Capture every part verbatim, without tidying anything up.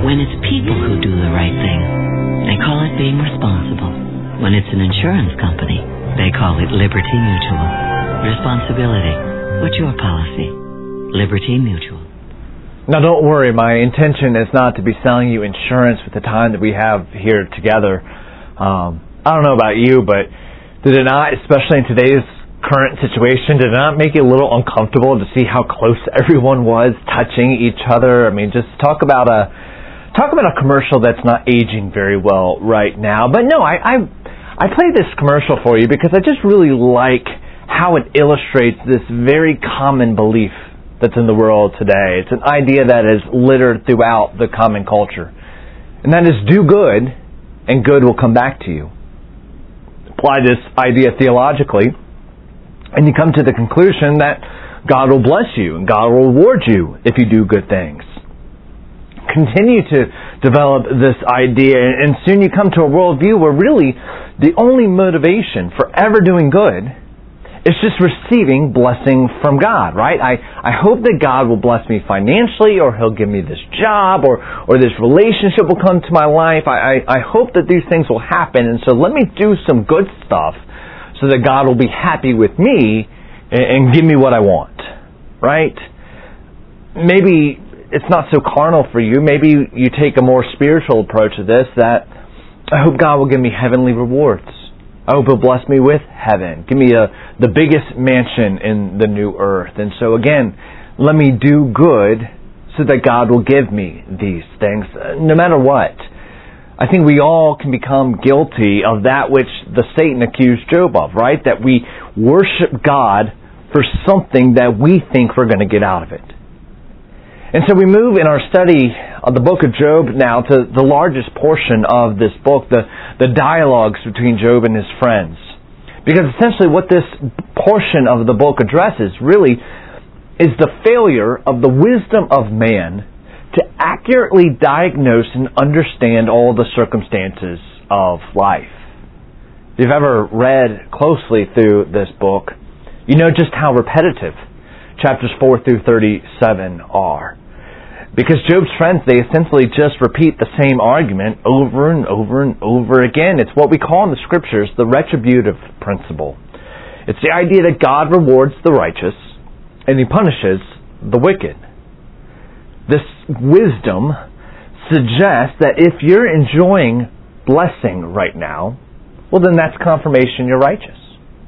When it's people who do the right thing, they call it being responsible. When it's an insurance company, they call it Liberty Mutual. Responsibility. What's your policy? Liberty Mutual. Now don't worry, my intention is not to be selling you insurance with the time that we have here together. Um, I don't know about you, but did it not, especially in today's current situation, did it not make you a little uncomfortable to see how close everyone was touching each other? I mean, just talk about a talk about a commercial that's not aging very well right now. But no, I I, I played this commercial for you because I just really like how it illustrates this very common belief that's in the world today. It's an idea that is littered throughout the common culture. And that is, do good, and good will come back to you. Apply this idea theologically, and you come to the conclusion that God will bless you, and God will reward you if you do good things. Continue to develop this idea, and soon you come to a worldview where really the only motivation for ever doing good it's just receiving blessing from God, right? I, I hope that God will bless me financially, or He'll give me this job, or, or this relationship will come to my life. I, I, I hope that these things will happen, and so let me do some good stuff so that God will be happy with me and, and give me what I want, right? Maybe it's not so carnal for you. Maybe you take a more spiritual approach to this, that I hope God will give me heavenly rewards. I hope He'll bless me with heaven. Give me a, the biggest mansion in the new earth. And so again, let me do good so that God will give me these things, no matter what. I think we all can become guilty of that which the Satan accused Job of, right? That we worship God for something that we think we're going to get out of it. And so we move in our study of the book of Job now to the largest portion of this book, the, the dialogues between Job and his friends. Because essentially what this portion of the book addresses really is the failure of the wisdom of man to accurately diagnose and understand all the circumstances of life. If you've ever read closely through this book, you know just how repetitive chapters four through thirty-seven are. Because Job's friends, they essentially just repeat the same argument over and over and over again. It's what we call in the Scriptures the retributive principle. It's the idea that God rewards the righteous and He punishes the wicked. This wisdom suggests that if you're enjoying blessing right now, well then that's confirmation you're righteous.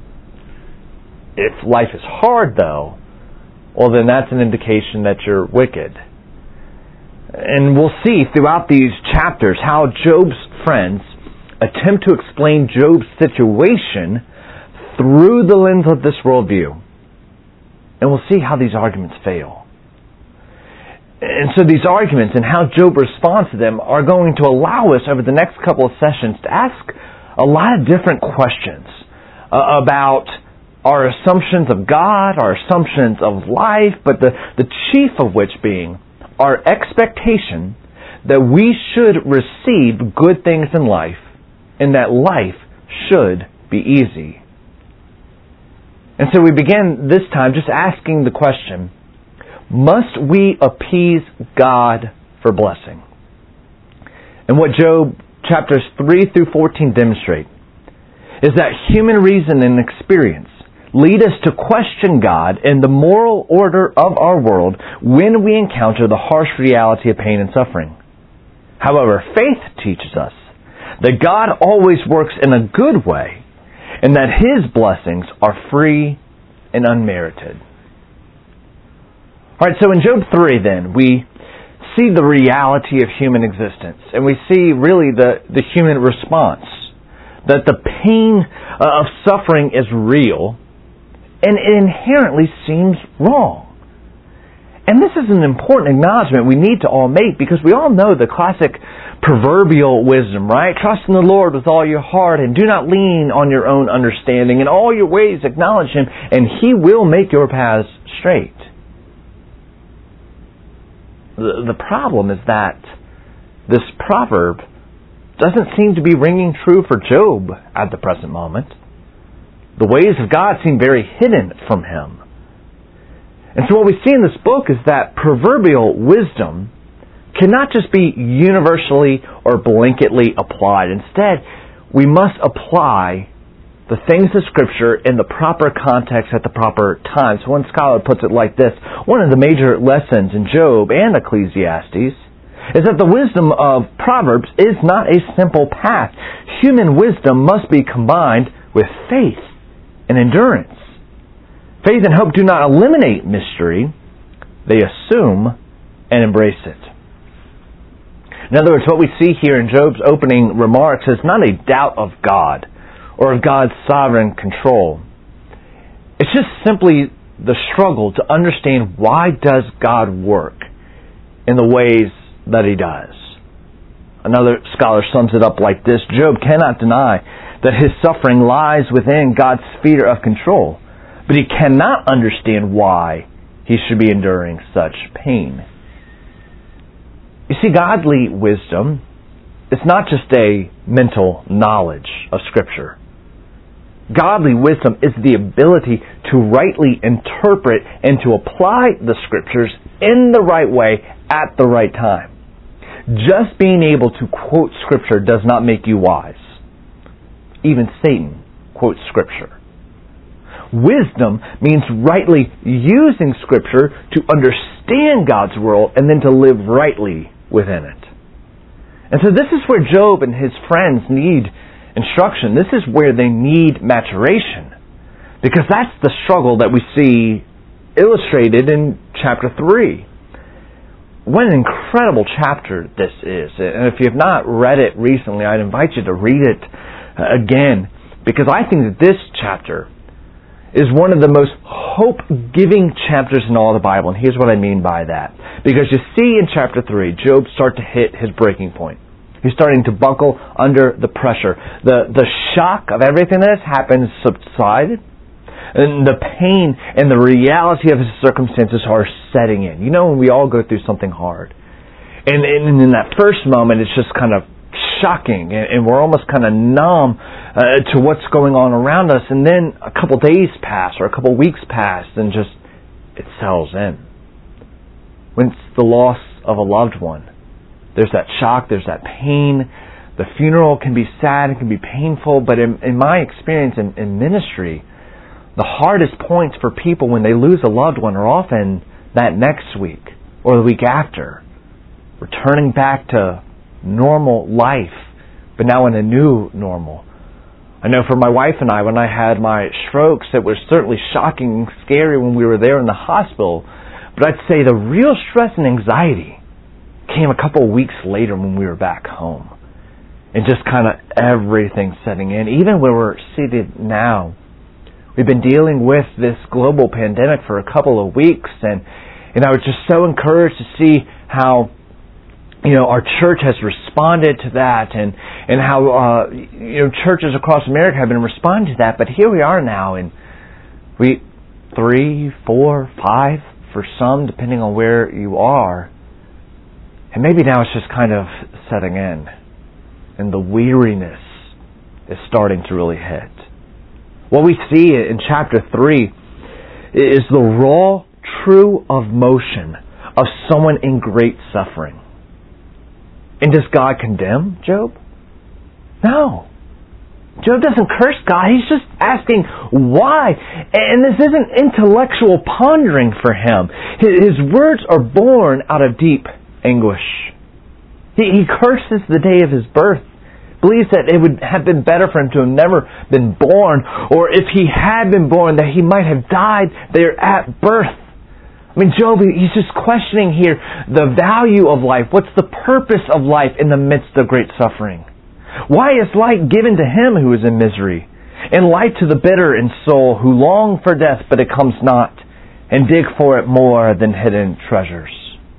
If life is hard though, well then that's an indication that you're wicked. And we'll see throughout these chapters how Job's friends attempt to explain Job's situation through the lens of this worldview. And we'll see how these arguments fail. And so these arguments and how Job responds to them are going to allow us over the next couple of sessions to ask a lot of different questions uh, about our assumptions of God, our assumptions of life, but the, the chief of which being our expectation that we should receive good things in life and that life should be easy. And so we begin this time just asking the question, must we appease God for blessing? And what Job chapters three through fourteen demonstrate is that human reason and experience lead us to question God and the moral order of our world when we encounter the harsh reality of pain and suffering. However, faith teaches us that God always works in a good way and that His blessings are free and unmerited. Alright, so in Job three then, we see the reality of human existence and we see really the, the human response. That the pain of suffering is real and it inherently seems wrong. And this is an important acknowledgement we need to all make because we all know the classic proverbial wisdom, right? Trust in the Lord with all your heart and do not lean on your own understanding. In all your ways acknowledge Him and He will make your paths straight. The, the problem is that this proverb doesn't seem to be ringing true for Job at the present moment. The ways of God seem very hidden from him. And so what we see in this book is that proverbial wisdom cannot just be universally or blanketly applied. Instead, we must apply the things of Scripture in the proper context at the proper time. So one scholar puts it like this: one of the major lessons in Job and Ecclesiastes is that the wisdom of Proverbs is not a simple path. Human wisdom must be combined with faith and endurance. Faith and hope do not eliminate mystery. They assume and embrace it. In other words, what we see here in Job's opening remarks is not a doubt of God or of God's sovereign control. It's just simply the struggle to understand, why does God work in the ways that He does. Another scholar sums it up like this: Job cannot deny that his suffering lies within God's sphere of control, but he cannot understand why he should be enduring such pain. You see, godly wisdom is not just a mental knowledge of Scripture. Godly wisdom is the ability to rightly interpret and to apply the Scriptures in the right way at the right time. Just being able to quote Scripture does not make you wise. Even Satan quotes Scripture. Wisdom means rightly using Scripture to understand God's world and then to live rightly within it. And so this is where Job and his friends need instruction. This is where they need maturation, because that's the struggle that we see illustrated in chapter three. What an incredible chapter this is. And if you have not read it recently, I'd invite you to read it again, because I think that this chapter is one of the most hope-giving chapters in all the Bible. And here's what I mean by that. Because you see in chapter three, Job starts to hit his breaking point. He's starting to buckle under the pressure. The, the shock of everything that has happened subsided. And the pain and the reality of his circumstances are setting in. You know when we all go through something hard. And, and in that first moment, it's just kind of shocking. And, and we're almost kind of numb uh, to what's going on around us. And then a couple days pass or a couple weeks pass and just it settles in. When it's the loss of a loved one, there's that shock, there's that pain. The funeral can be sad, it can be painful, but in, in my experience in, in ministry, the hardest points for people when they lose a loved one are often that next week or the week after. Returning back to normal life, but now in a new normal. I know for my wife and I, when I had my strokes, it was certainly shocking and scary when we were there in the hospital. But I'd say the real stress and anxiety came a couple of weeks later when we were back home. And just kind of everything setting in. Even where we're seated now, we've been dealing with this global pandemic for a couple of weeks. And, and I was just so encouraged to see how, you know, our church has responded to that, and, and how, uh, you know, churches across America have been responding to that. But here we are now in week three, four, five for some, depending on where you are. And maybe now it's just kind of setting in, and the weariness is starting to really hit. What we see in chapter three is the raw, true of motion of someone in great suffering. And does God condemn Job? No. Job doesn't curse God. He's just asking why. And this isn't intellectual pondering for him. His words are born out of deep anguish. He, he curses the day of his birth. Believes that it would have been better for him to have never been born, or if he had been born, that he might have died there at birth. I mean, Job, he's just questioning here the value of life. What's the purpose of life in the midst of great suffering? Why is light given to him who is in misery, and light to the bitter in soul who long for death, but it comes not, and dig for it more than hidden treasures?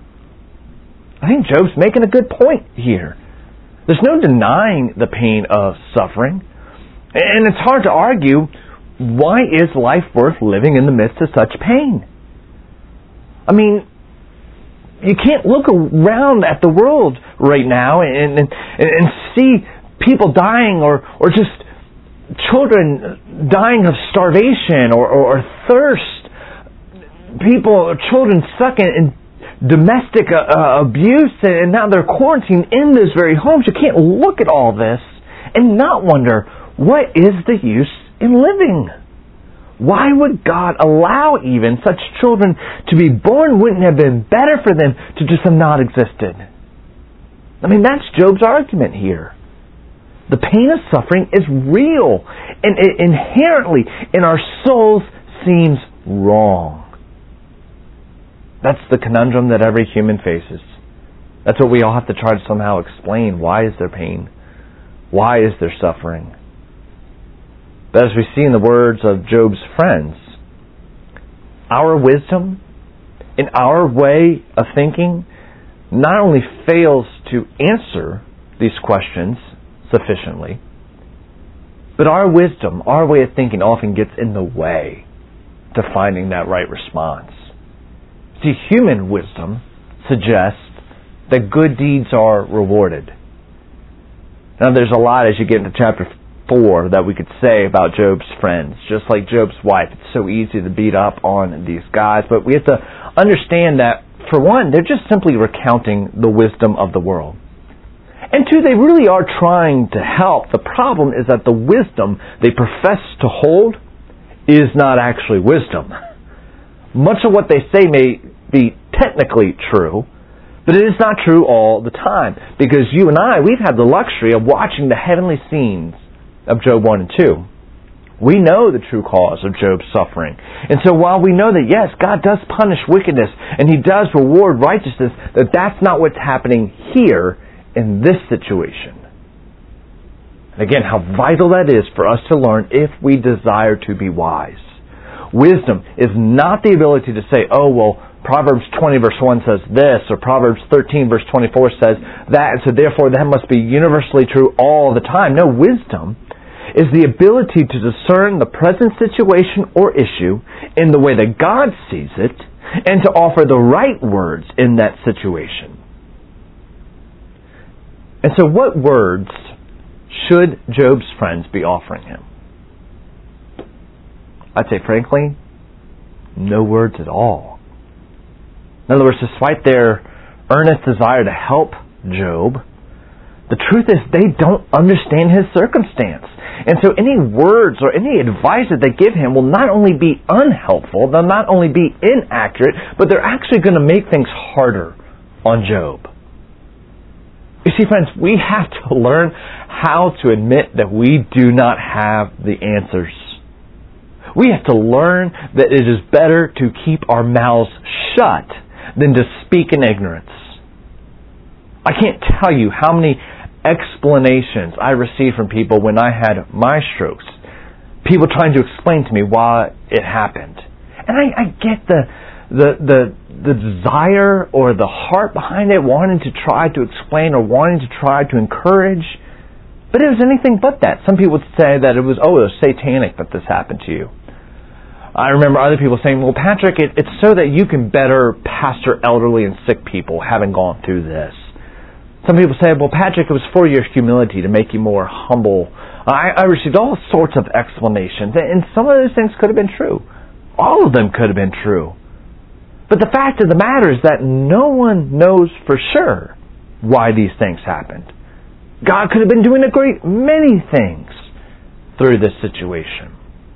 I think Job's making a good point here. There's no denying the pain of suffering. And it's hard to argue, why is life worth living in the midst of such pain? I mean, you can't look around at the world right now and, and, and see people dying, or, or just children dying of starvation or, or, or thirst. People, children stuck in, in domestic uh, uh, abuse, and now they're quarantined in those very homes. You can't look at all this and not wonder, what is the use in living? Why would God allow even such children to be born? Wouldn't it have been better for them to just have not existed? I mean, that's Job's argument here. The pain of suffering is real, and it inherently in our souls seems wrong. That's the conundrum that every human faces. That's what we all have to try to somehow explain. Why is there pain? Why is there suffering? But as we see in the words of Job's friends, our wisdom and our way of thinking not only fails to answer these questions sufficiently, but our wisdom, our way of thinking often gets in the way to finding that right response. See, human wisdom suggests that good deeds are rewarded. Now, there's a lot as you get into chapter four that we could say about Job's friends. Just like Job's wife, it's so easy to beat up on these guys, but we have to understand that, for one, they're just simply recounting the wisdom of the world. And two, they really are trying to help. The problem is that the wisdom they profess to hold is not actually wisdom. Much of what they say may be technically true, but it is not true all the time. Because you and I, we've had the luxury of watching the heavenly scenes of Job one and two. We know the true cause of Job's suffering. And so while we know that, yes, God does punish wickedness and He does reward righteousness, that that's not what's happening here in this situation. And again, how vital that is for us to learn if we desire to be wise. Wisdom is not the ability to say, oh, well, Proverbs twenty verse one says this, or Proverbs thirteen verse twenty-four says that, and so therefore that must be universally true all the time. No, wisdom is the ability to discern the present situation or issue in the way that God sees it, and to offer the right words in that situation. And so what words should Job's friends be offering him? I'd say, frankly, no words at all. In other words, despite their earnest desire to help Job, the truth is they don't understand his circumstance. And so any words or any advice that they give him will not only be unhelpful, they'll not only be inaccurate, but they're actually going to make things harder on Job. You see, friends, we have to learn how to admit that we do not have the answers. We have to learn that it is better to keep our mouths shut than to speak in ignorance. I can't tell you how many explanations I received from people when I had my strokes. People trying to explain to me why it happened. And I, I get the, the the the desire or the heart behind it, wanting to try to explain or wanting to try to encourage. But it was anything but that. Some people would say that it was, oh, it was satanic that this happened to you. I remember other people saying, well, Patrick, it, it's so that you can better pastor elderly and sick people having gone through this. Some people say, well, Patrick, it was for your humility to make you more humble. I, I received all sorts of explanations, and some of those things could have been true. All of them could have been true. But the fact of the matter is that no one knows for sure why these things happened. God could have been doing a great many things through this situation.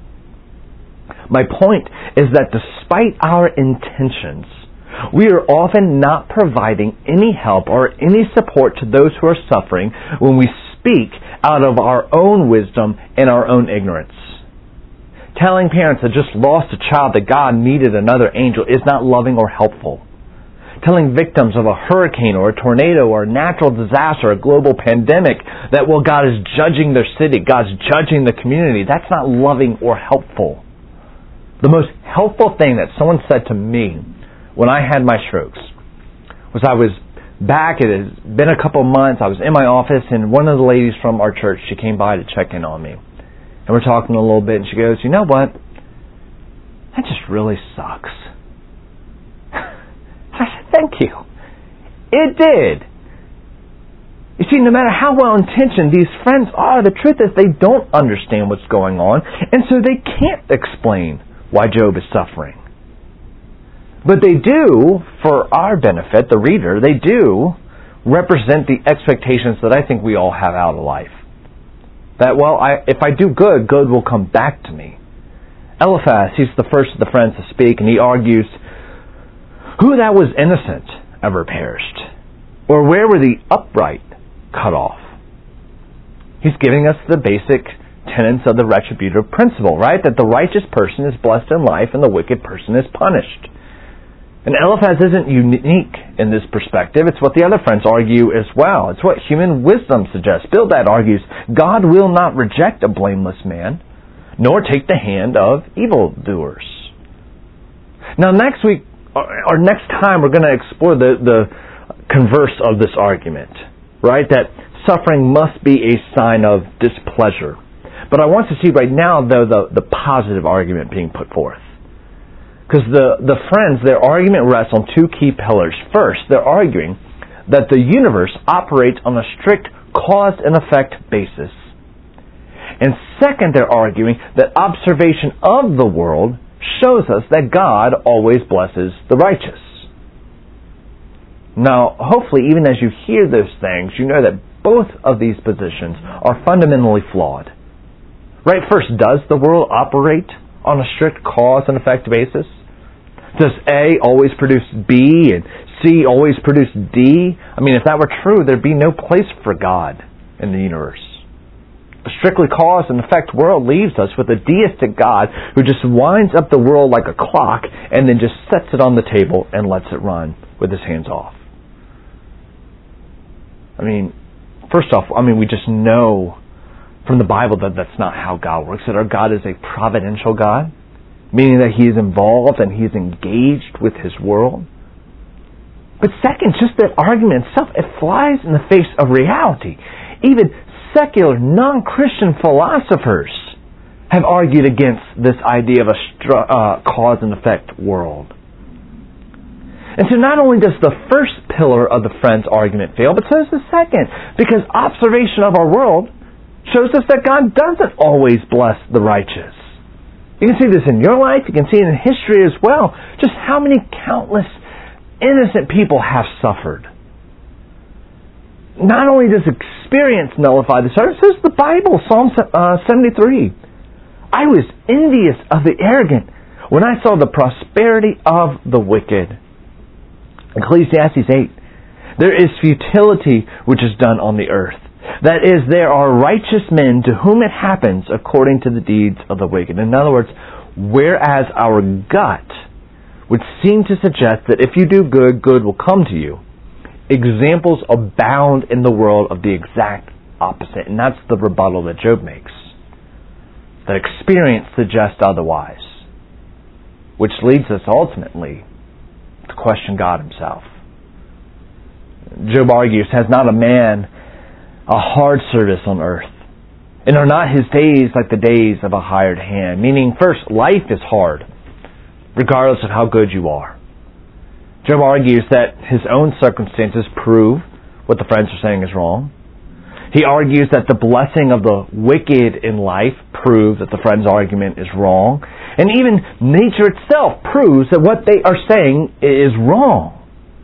My point is that despite our intentions, we are often not providing any help or any support to those who are suffering when we speak out of our own wisdom and our own ignorance. Telling parents that just lost a child that God needed another angel is not loving or helpful. Telling victims of a hurricane or a tornado or a natural disaster or a global pandemic that, well, God is judging their city, God's judging the community, that's not loving or helpful. The most helpful thing that someone said to me when I had my strokes was I was back, it has been a couple of months, I was in my office, and one of the ladies from our church, she came by to check in on me. And we're talking a little bit, and she goes, you know what? That just really sucks. I said, thank you. It did. You see, no matter how well-intentioned these friends are, the truth is they don't understand what's going on, and so they can't explain why Job is suffering. But they do, for our benefit, the reader, they do represent the expectations that I think we all have out of life. That, well, I, if I do good, good will come back to me. Eliphaz, he's the first of the friends to speak, and he argues, who that was innocent ever perished? Or where were the upright cut off? He's giving us the basic tenets of the retributive principle, right? That the righteous person is blessed in life and the wicked person is punished. And Eliphaz isn't unique in this perspective. It's what the other friends argue as well. It's what human wisdom suggests. Bildad argues, God will not reject a blameless man, nor take the hand of evildoers. Now next week, or next time, we're going to explore the, the converse of this argument, right? That suffering must be a sign of displeasure. But I want to see right now, though, the, the positive argument being put forth. Because the, the friends, their argument rests on two key pillars. First, they're arguing that the universe operates on a strict cause and effect basis. And second, they're arguing that observation of the world shows us that God always blesses the righteous. Now, hopefully, even as you hear those things, you know that both of these positions are fundamentally flawed. Right? First, does the world operate on a strict cause and effect basis? Does A always produce B and C always produce D? I mean, if that were true, there'd be no place for God in the universe. A strictly cause and effect world leaves us with a deistic God who just winds up the world like a clock and then just sets it on the table and lets it run with his hands off. I mean, first off, I mean, we just know from the Bible that that's not how God works, that our God is a providential God, meaning that He is involved and He is engaged with His world. But second, just that argument itself, it flies in the face of reality. Even secular, non-Christian philosophers have argued against this idea of a stru- uh, cause and effect world. And so not only does the first pillar of the friend's argument fail, but so does the second, because observation of our world shows us that God doesn't always bless the righteous. You can see this in your life. You can see it in history as well. Just how many countless innocent people have suffered. Not only does experience nullify this, so does the Bible, Psalm uh, seventy-three. I was envious of the arrogant when I saw the prosperity of the wicked. Ecclesiastes eight. There is futility which is done on the earth. That is, there are righteous men to whom it happens according to the deeds of the wicked. In other words, whereas our gut would seem to suggest that if you do good, good will come to you, examples abound in the world of the exact opposite. And that's the rebuttal that Job makes. That experience suggests otherwise. Which leads us ultimately to question God Himself. Job argues, has not a man a hard service on earth? And are not his days like the days of a hired hand? Meaning, first, life is hard, regardless of how good you are. Job argues that his own circumstances prove what the friends are saying is wrong. He argues that the blessing of the wicked in life proves that the friends' argument is wrong. And even nature itself proves that what they are saying is wrong.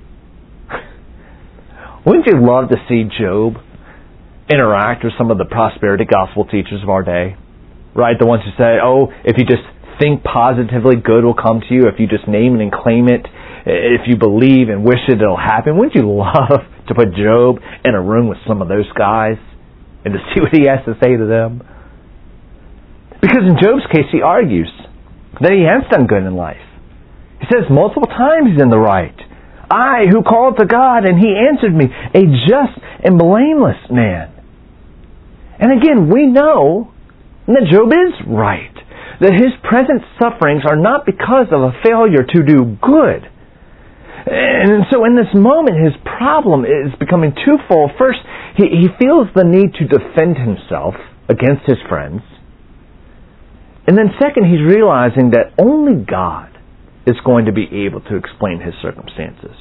Wouldn't you love to see Job interact with some of the prosperity gospel teachers of our day? Right? The ones who say, oh, if you just think positively, good will come to you. If you just name it and claim it, if you believe and wish it, it'll happen. Wouldn't you love to put Job in a room with some of those guys and to see what he has to say to them? Because in Job's case, he argues that he has done good in life. He says multiple times he's in the right. I, who called to God, and He answered me, a just and blameless man. And again, we know that Job is right. That his present sufferings are not because of a failure to do good. And so in this moment, his problem is becoming twofold. First, he, he feels the need to defend himself against his friends. And then second, he's realizing that only God is going to be able to explain his circumstances.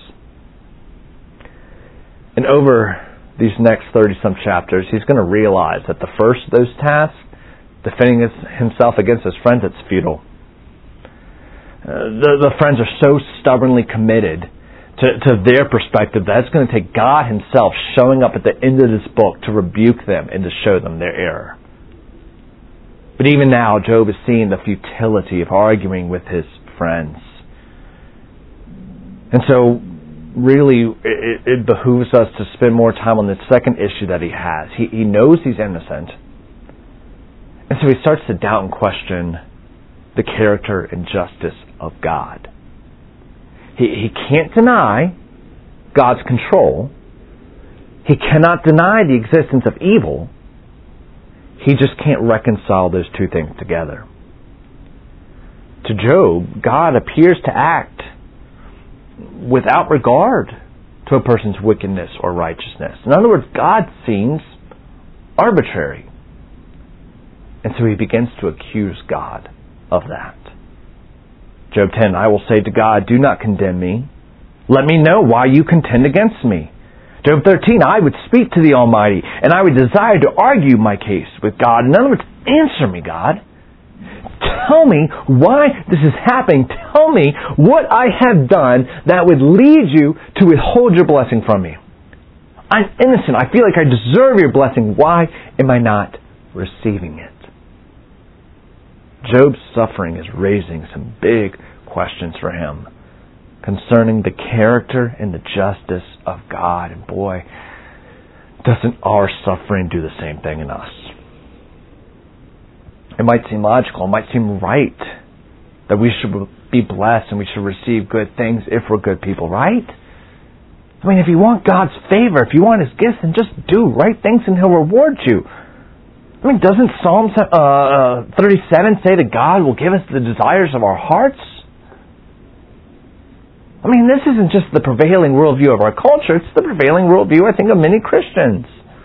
And over these next thirty-some chapters, he's going to realize that the first of those tasks, defending his, himself against his friends, it's futile. Uh, the, the friends are so stubbornly committed to, to their perspective that it's going to take God himself showing up at the end of this book to rebuke them and to show them their error. But even now, Job is seeing the futility of arguing with his friends. And so, really, it, it behooves us to spend more time on the second issue that he has. He, he knows he's innocent. And so he starts to doubt and question the character and justice of God. He, he can't deny God's control. He cannot deny the existence of evil. He just can't reconcile those two things together. To Job, God appears to act without regard to a person's wickedness or righteousness. In other words, God seems arbitrary. And so he begins to accuse God of that. Job ten, I will say to God, do not condemn me. Let me know why you contend against me. Job thirteen, I would speak to the Almighty, and I would desire to argue my case with God. In other words, answer me, God. Tell me why this is happening. Tell me what I have done that would lead you to withhold your blessing from me. I'm innocent. I feel like I deserve your blessing. Why am I not receiving it? Job's suffering is raising some big questions for him concerning the character and the justice of God. And boy, doesn't our suffering do the same thing in us? It might seem logical, it might seem right that we should be blessed and we should receive good things if we're good people, right? I mean, if you want God's favor, if you want His gifts, then just do right things and He'll reward you. I mean, doesn't Psalm uh, thirty-seven say that God will give us the desires of our hearts? I mean, this isn't just the prevailing worldview of our culture, it's the prevailing worldview, I think, of many Christians.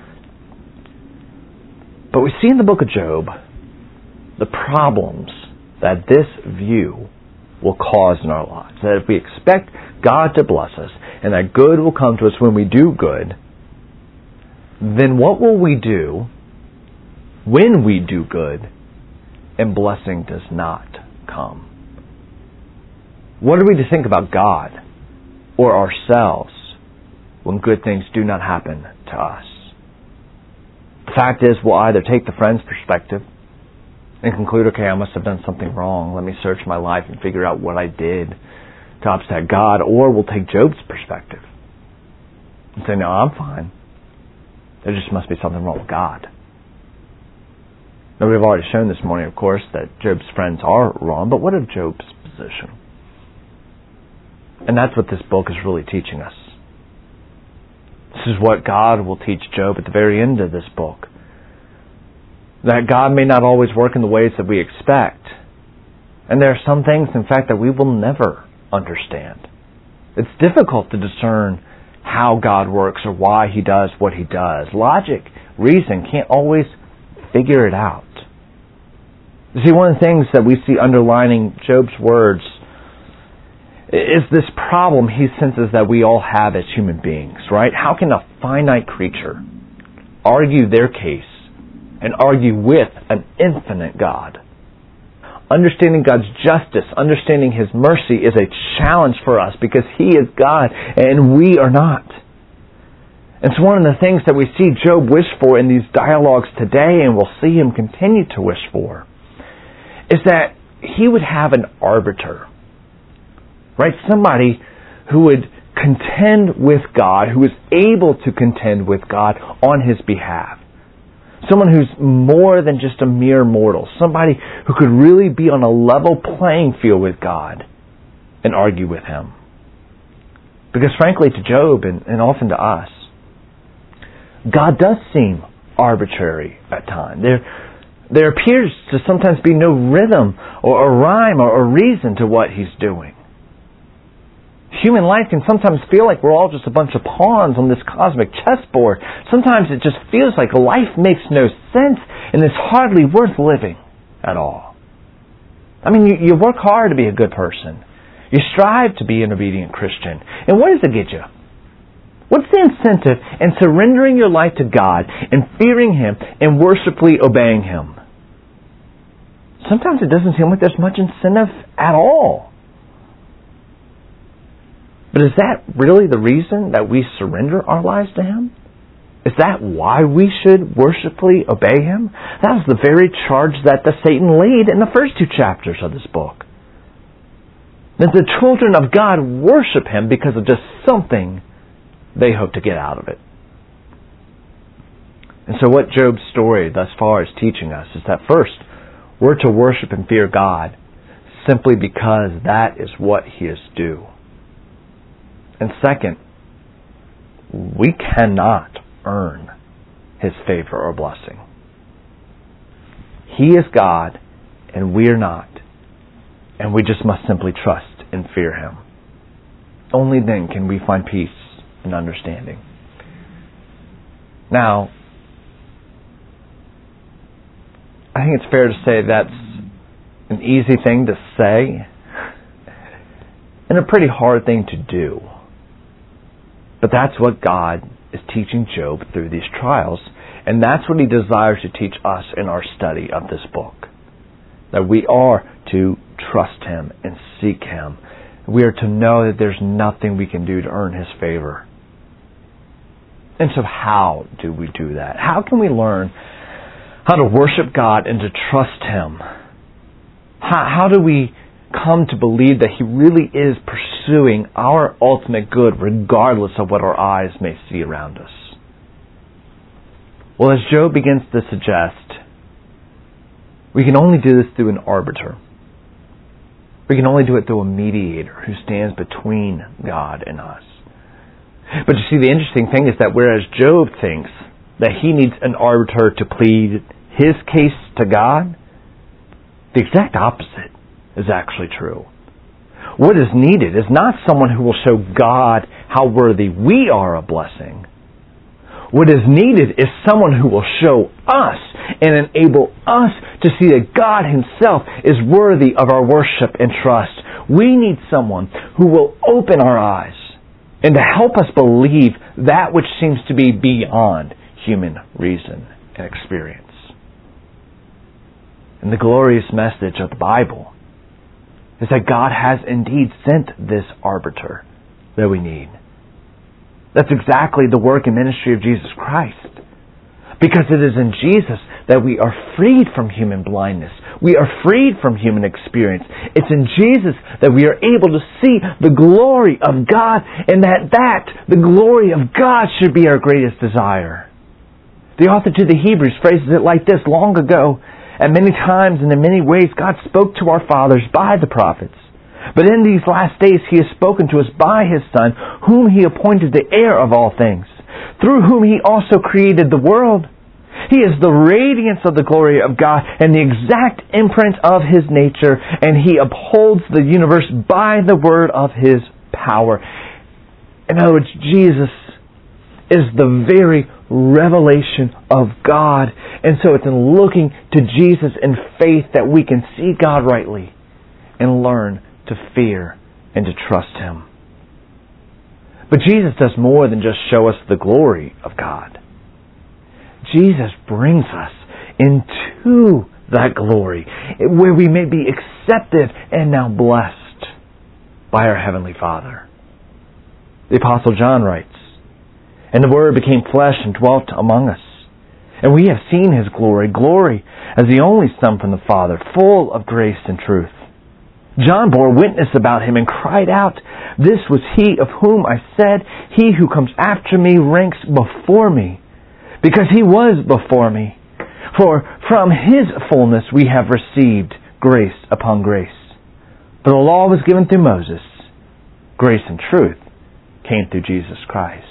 But we see in the book of Job the problems that this view will cause in our lives. That if we expect God to bless us, and that good will come to us when we do good, then what will we do when we do good and blessing does not come? What are we to think about God or ourselves when good things do not happen to us? The fact is, we'll either take the friend's perspective and conclude, okay, I must have done something wrong. Let me search my life and figure out what I did to upset God. Or we'll take Job's perspective and say, no, I'm fine. There just must be something wrong with God. Now, we've already shown this morning, of course, that Job's friends are wrong, but what of Job's position? And that's what this book is really teaching us. This is what God will teach Job at the very end of this book. That God may not always work in the ways that we expect. And there are some things, in fact, that we will never understand. It's difficult to discern how God works or why He does what He does. Logic, reason can't always figure it out. You see, one of the things that we see underlining Job's words is this problem he senses that we all have as human beings, right? How can a finite creature argue their case and argue with an infinite God? Understanding God's justice, understanding His mercy is a challenge for us because He is God and we are not. And so one of the things that we see Job wish for in these dialogues today, and we'll see him continue to wish for, is that he would have an arbiter. Right? Somebody who would contend with God, who is able to contend with God on His behalf. Someone who's more than just a mere mortal. Somebody who could really be on a level playing field with God and argue with Him. Because frankly, to Job and, and often to us, God does seem arbitrary at times. There, there appears to sometimes be no rhythm or a rhyme or a reason to what He's doing. Human life can sometimes feel like we're all just a bunch of pawns on this cosmic chessboard. Sometimes it just feels like life makes no sense and is hardly worth living at all. I mean, you, you work hard to be a good person. You strive to be an obedient Christian. And what does it get you? What's the incentive in surrendering your life to God and fearing Him and worshipfully obeying Him? Sometimes it doesn't seem like there's much incentive at all. But is that really the reason that we surrender our lives to Him? Is that why we should worshipfully obey Him? That was the very charge that the Satan laid in the first two chapters of this book. That the children of God worship Him because of just something they hope to get out of it. And so what Job's story thus far is teaching us is that first, we're to worship and fear God simply because that is what He is due. And second, we cannot earn His favor or blessing. He is God and we are not. And we just must simply trust and fear Him. Only then can we find peace and understanding. Now, I think it's fair to say that's an easy thing to say and a pretty hard thing to do. But that's what God is teaching Job through these trials, and that's what He desires to teach us in our study of this book. That we are to trust Him and seek Him. We are to know that there's nothing we can do to earn His favor. And so how do we do that? How can we learn how to worship God and to trust Him? How, how do we come to believe that He really is pursuing our ultimate good regardless of what our eyes may see around us? Well, as Job begins to suggest, we can only do this through an arbiter. We can only do it through a mediator who stands between God and us. But you see, the interesting thing is that whereas Job thinks that he needs an arbiter to plead his case to God, the exact opposite is actually true. What is needed is not someone who will show God how worthy we are of blessing. What is needed is someone who will show us and enable us to see that God Himself is worthy of our worship and trust. We need someone who will open our eyes and to help us believe that which seems to be beyond human reason and experience. And the glorious message of the Bible is that God has indeed sent this arbiter that we need. That's exactly the work and ministry of Jesus Christ. Because it is in Jesus that we are freed from human blindness. We are freed from human experience. It's in Jesus that we are able to see the glory of God, and that that, the glory of God, should be our greatest desire. The author to the Hebrews phrases it like this: long ago, at many times and in many ways, God spoke to our fathers by the prophets. But in these last days He has spoken to us by His Son, whom He appointed the heir of all things, through whom He also created the world. He is the radiance of the glory of God and the exact imprint of His nature, and He upholds the universe by the word of His power. In other words, Jesus is the very revelation of God. And so it's in looking to Jesus in faith that we can see God rightly and learn to fear and to trust Him. But Jesus does more than just show us the glory of God. Jesus brings us into that glory, where we may be accepted and now blessed by our Heavenly Father. The Apostle John writes, "And the Word became flesh and dwelt among us. And we have seen His glory, glory as the only Son from the Father, full of grace and truth. John bore witness about Him and cried out, 'This was He of whom I said, He who comes after me ranks before me, because He was before me. For from His fullness we have received grace upon grace. For the law was given through Moses. Grace and truth came through Jesus Christ.'"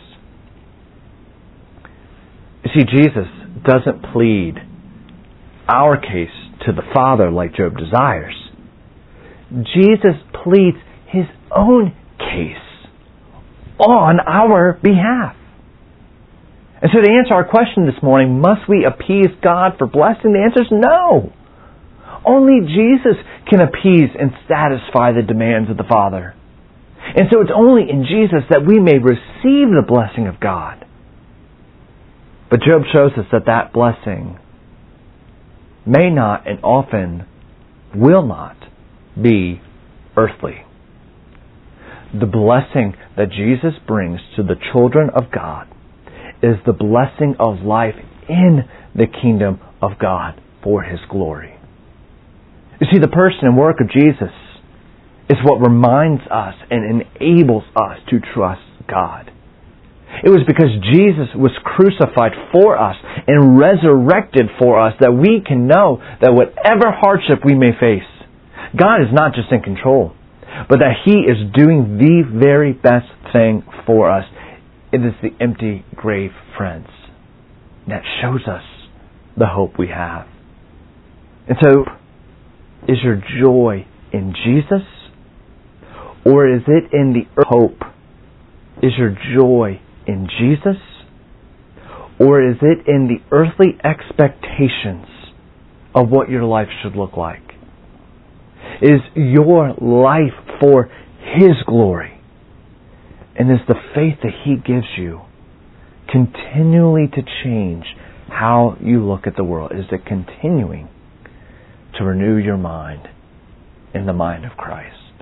You see, Jesus doesn't plead our case to the Father like Job desires. Jesus pleads His own case on our behalf. And so to answer our question this morning, must we appease God for blessing? The answer is no. Only Jesus can appease and satisfy the demands of the Father. And so it's only in Jesus that we may receive the blessing of God. But Job shows us that that blessing may not and often will not be earthly. The blessing that Jesus brings to the children of God is the blessing of life in the kingdom of God for His glory. You see, the person and work of Jesus is what reminds us and enables us to trust God. It was because Jesus was crucified for us and resurrected for us that we can know that whatever hardship we may face, God is not just in control, but that He is doing the very best thing for us. It is the empty grave, friends, that shows us the hope we have. And so, is your joy in Jesus, or is it in the hope? Is your joy in Jesus, or is it in the earthly expectations of what your life should look like? Is your life for His glory? And is the faith that He gives you continually to change how you look at the world? Is it continuing to renew your mind in the mind of Christ?